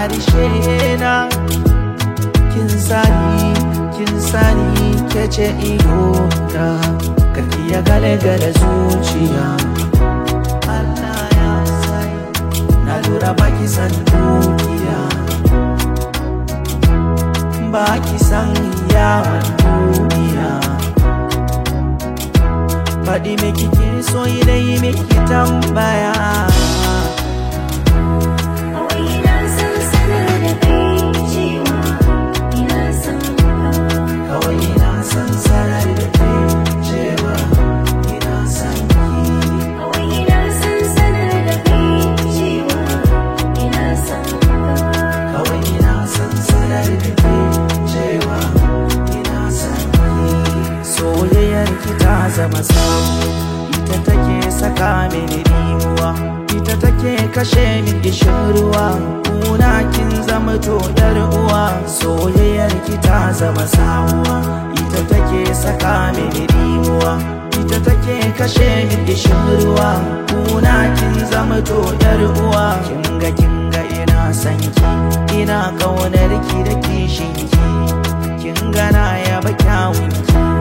harshe na. Kin sani kece ido na, karki ya gale-gale zuciya. Allah ya sai na lura baki san dukiya, baki san yawan duniya. Faɗi me kike so idan miki tambaya. Ta zama samu, ita take saka mini rimuwa, ita take kashe min gishin ruwa. Kuna kin zama to yar uwa, soyayyar ki ta zama samuwa, ita take saka mini rimuwa, ita take kashe min gishin ruwa. Kuna kin zama to yar uwa. Kinga ina san ki, ina kaunar ki da kishin ki, kinga na yaba kyawun ki.